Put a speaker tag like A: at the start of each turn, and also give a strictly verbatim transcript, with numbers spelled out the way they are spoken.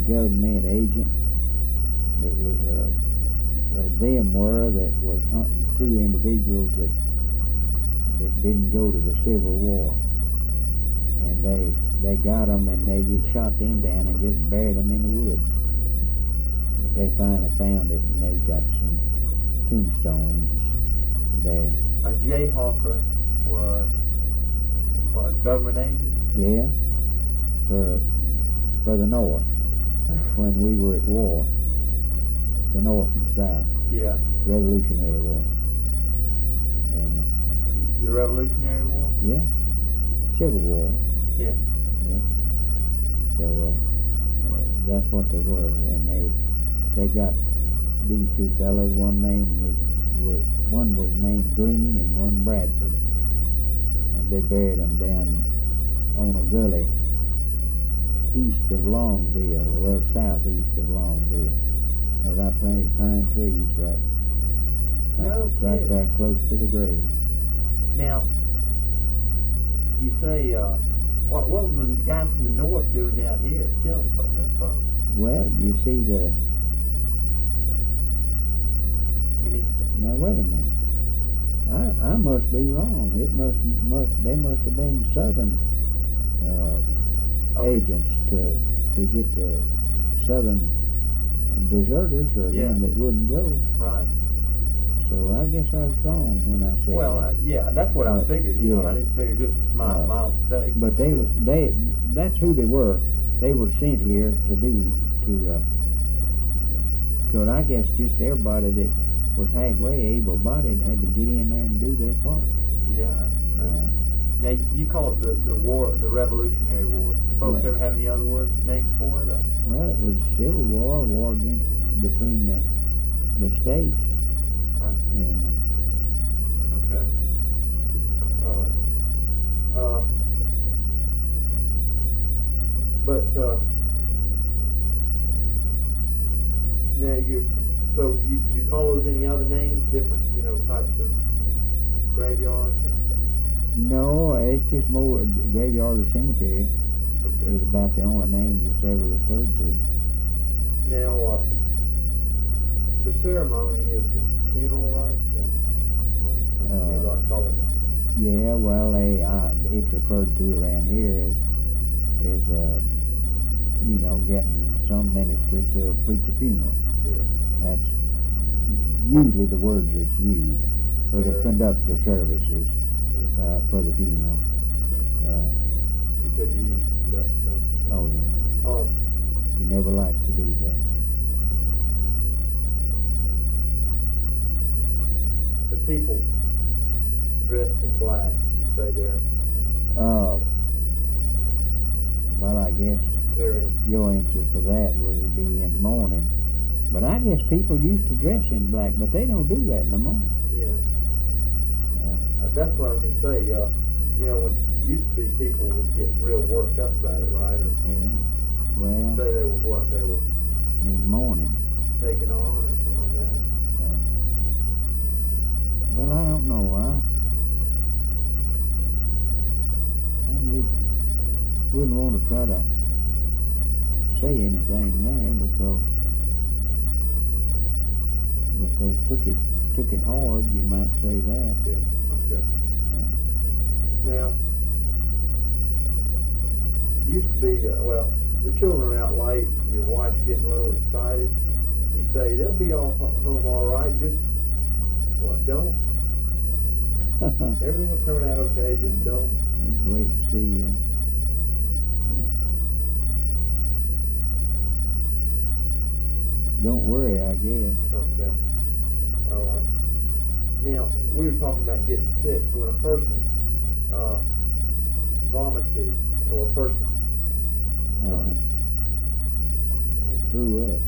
A: government agent that was a, or them were, that was hunting two individuals that that didn't go to the Civil War, and they they got them and they just shot them down and just buried them in the woods. But they finally found it, and they got some tombstones there.
B: A Jayhawker was what, a government agent?
A: Yeah, for for the North when we were at war, the North and South,
B: Yeah.
A: Revolutionary War, and
B: The Revolutionary War?
A: yeah, Civil War.
B: Yeah.
A: Yeah. So uh, uh, that's what they were, and they they got these two fellas. One name was, was one was named Green and one Bradford, and they buried them down on a gully east of Longville, well southeast of Longville. Where I planted pine trees right, right,
B: No
A: right
B: kidding.
A: there close to the grave.
B: Now, you say, uh, what, what were the guys from the North doing down here, killing folks, them folks?
A: Well, you see the
B: Any?
A: now wait a minute. I I must be wrong. It must must they must have been Southern uh,
B: Okay.
A: agents to to get the Southern deserters or
B: Yeah.
A: them that wouldn't go.
B: Right.
A: So I guess I was wrong when I said
B: Well,
A: that.
B: uh, yeah, that's what I
A: Uh,
B: figured. You know,
A: yeah.
B: I didn't figure just my
A: Uh,
B: my own mistake.
A: But they they that's who they were. They were sent here to do to. Uh, Cause I guess just everybody that was halfway able-bodied had to get in there and do their part.
B: Yeah, that's true.
A: Uh,
B: Now you call it the the war, the Revolutionary War. Do folks
A: Right.
B: ever have any other words, names for it? Uh,
A: Well, it was Civil War, war against between the the states,
B: uh,
A: and
B: okay. All right. Uh, but uh, now you, so you you call those any other names? Different, you know, types of graveyards. Uh,
A: no, it's just more graveyard or cemetery
B: okay.
A: is about the only name that's ever referred to.
B: Now, uh, the ceremony is the funeral rites. That's what, what
A: Uh,
B: anybody call it that?
A: Yeah, well, they uh, it's referred to around here as is uh, you know, getting some minister to preach a funeral.
B: Yeah.
A: That's usually the words that's used, or to
B: Very.
A: conduct the services uh, for the funeral. Uh,
B: You said you used to conduct services.
A: oh yeah,
B: Um,
A: you never like to do that.
B: the people dressed in black, you say they're
A: Uh, well, I guess
B: they're in.
A: your answer for that would be in mourning. But I guess people used to dress in black, but they don't do that no more.
B: Yeah.
A: Uh,
B: Uh, that's what I was going to say. Uh, you know, when used to be people would get real worked up about it, right? Or
A: yeah. Well,
B: say they were what they were
A: in mourning.
B: taking on or something like that.
A: Uh, well, I don't know. I, I really wouldn't want to try to say anything there because if they took it took it hard, you might say that.
B: Yeah. Okay.
A: Uh,
B: Now, used to be uh, well, the children are out late. And your wife's getting a little excited. You say they'll be all ho- home all right. Just what? Don't. Everything will turn out okay. Just don't.
A: Let's wait and see. Uh, don't worry, I guess.
B: Okay. All right. Now, we were talking about getting sick. When a person uh, vomited or a person
A: Uh, threw up.